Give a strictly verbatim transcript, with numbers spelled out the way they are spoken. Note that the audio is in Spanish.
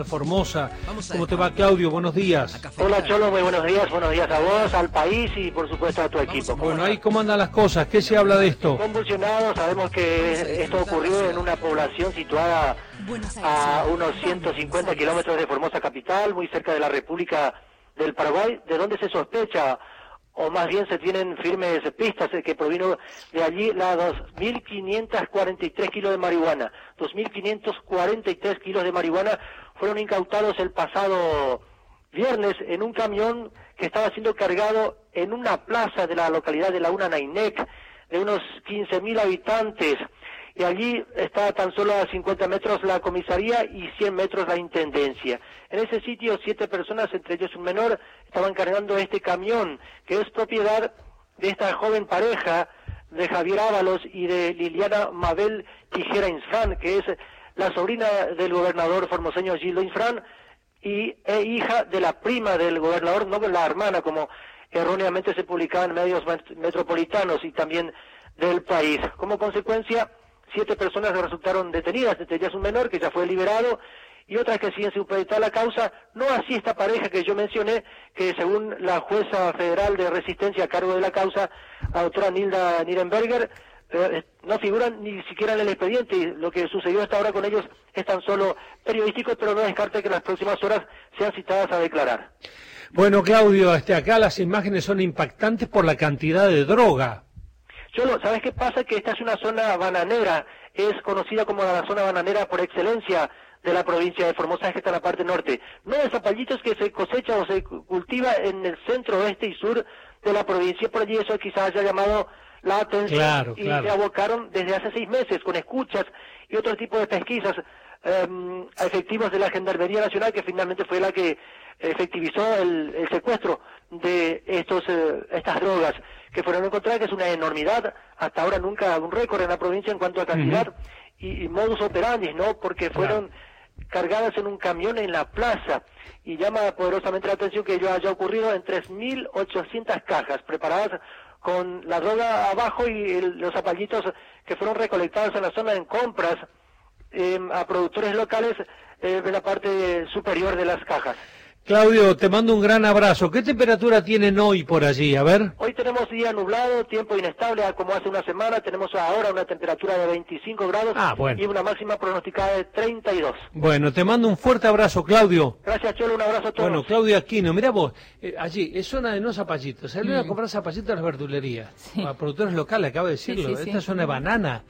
Formosa. ¿Cómo te va, Claudio? Buenos días. Hola, Cholo, muy buenos días. Buenos días a vos, al país y por supuesto a tu equipo. Bueno, ahí cómo andan las cosas, ¿qué se habla de esto? Convulsionado, sabemos que esto ocurrió en una población situada a unos ciento cincuenta kilómetros de Formosa capital, muy cerca de la República del Paraguay, de donde se sospecha, o más bien se tienen firmes pistas, que provino de allí la dos mil quinientos cuarenta y tres kilos de marihuana. dos mil quinientos cuarenta y tres kilos de marihuana fueron incautados el pasado viernes en un camión que estaba siendo cargado en una plaza de la localidad de La Una Nainec, de unos quince mil habitantes, y allí está tan solo a cincuenta metros la comisaría y cien metros la intendencia. En ese sitio, siete personas, entre ellos un menor, estaban cargando este camión, que es propiedad de esta joven pareja de Javier Ábalos y de Liliana Mabel Tijera Infran, que es la sobrina del gobernador formoseño Gildo Infran y e hija de la prima del gobernador, no la hermana, como erróneamente se publicaba en medios metropolitanos y también del país. Como consecuencia, siete personas resultaron detenidas, entre ellas un menor que ya fue liberado y otras que siguen supeditar la causa, no así esta pareja que yo mencioné, que según la jueza federal de resistencia a cargo de la causa, la doctora Nilda Nirenberger, eh, no figuran ni siquiera en el expediente, y lo que sucedió hasta ahora con ellos es tan solo periodístico, pero no descarte que en las próximas horas sean citadas a declarar. Bueno, Claudio, este, acá las imágenes son impactantes por la cantidad de droga. Cholo, ¿sabes qué pasa? Que esta es una zona bananera, es conocida como la zona bananera por excelencia de la provincia de Formosa, que está en la parte norte. No de zapallitos que se cosecha o se cultiva en el centro, oeste y sur de la provincia, por allí eso quizás haya llamado la atención, claro, y claro. se abocaron desde hace seis meses con escuchas y otro tipo de pesquisas um, a efectivos de la Gendarmería Nacional, que finalmente fue la que efectivizó el, el secuestro de estos uh, estas drogas que fueron encontradas, que es una enormidad, hasta ahora nunca un récord en la provincia en cuanto a cantidad uh-huh. y, y modus operandi, ¿no? Porque fueron claro. cargadas en un camión en la plaza, y llama poderosamente la atención que ello haya ocurrido en tres mil ochocientas cajas preparadas con la droga abajo y el, los zapallitos que fueron recolectados en la zona en compras eh, a productores locales eh, de la parte superior de las cajas. Claudio, te mando un gran abrazo. ¿Qué temperatura tienen hoy por allí? A ver. Hoy tenemos día nublado, tiempo inestable, como hace una semana. Tenemos ahora una temperatura de veinticinco grados ah, bueno. y una máxima pronosticada de treinta y dos. Bueno, te mando un fuerte abrazo, Claudio. Gracias, Cholo, un abrazo a todos. Bueno, Claudio Aquino, mirá vos, eh, allí, es zona de no zapallitos. Salieron mm. a comprar zapallitos a las verdulerías. Sí. A productores locales, acabo de decirlo. Sí, sí, Esta sí. zona de banana.